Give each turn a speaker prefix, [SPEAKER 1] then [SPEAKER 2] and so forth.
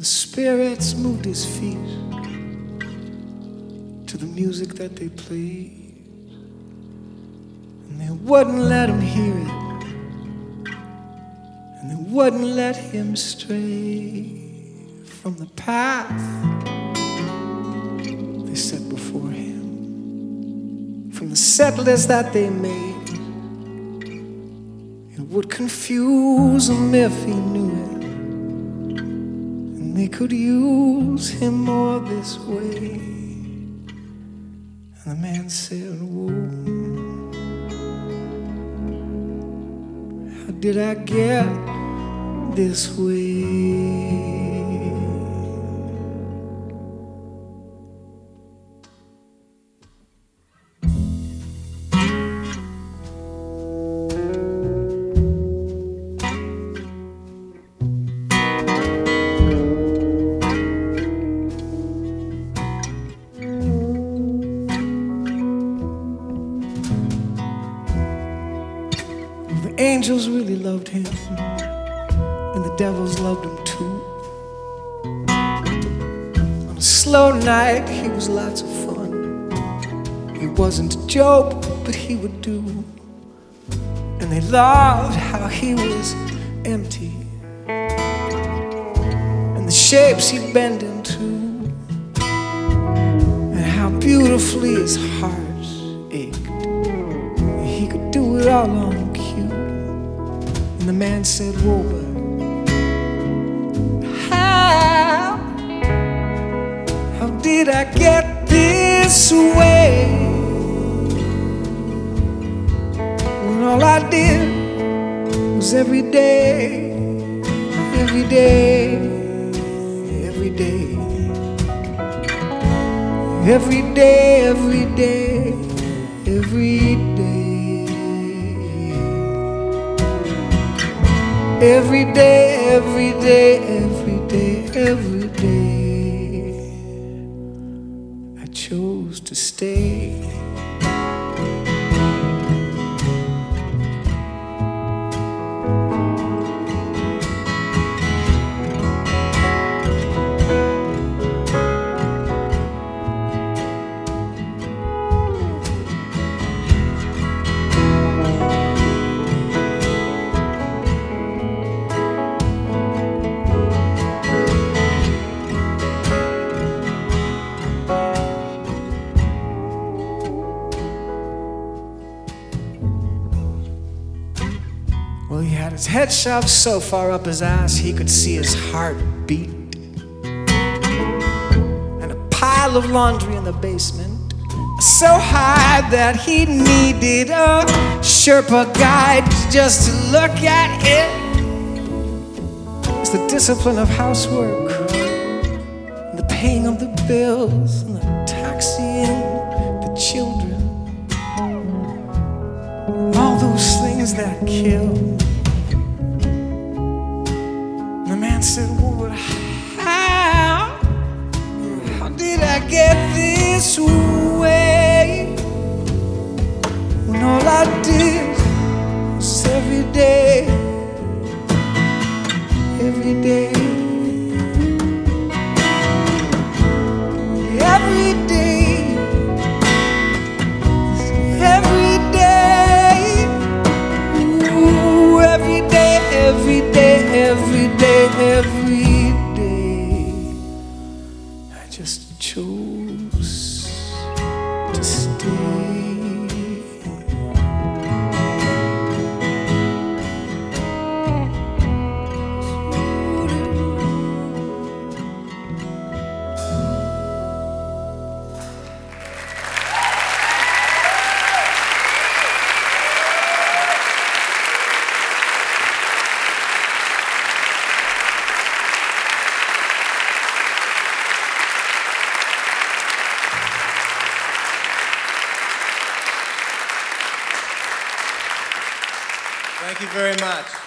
[SPEAKER 1] spirits moved his feet to the music that they played, and they wouldn't let him hear it, and they wouldn't let him stray from the path they set before him, from the set list that they made. It would confuse him if he knew it, and they could use him more this way. And the man said, whoa, how did I get this way? The angels really loved him, and the devils loved him too. On a slow night, he was lots of fun. He wasn't a joke, but he would do. And they loved how he was empty, and the shapes he'd bend into, and how beautifully his heart ached. He could do it all on cue. And the man said, whoa, but how did I get this way, when all I did was every day, every day, every day, every day, every day, every day. Every day, every day, every day, every day, I chose to stay. Well, he had his head shoved so far up his ass he could see his heart beat, and a pile of laundry in the basement so high that he needed a Sherpa guide just to look at it. It's the discipline of housework, and the paying of the bills, and the taxiing the children, all those things that kill. The man said, well, but how did I get this way, when all I did was every day, every day, every day, every day, ooh, every day, every day, every day, every day, I just chose to stay.
[SPEAKER 2] Thank you very much.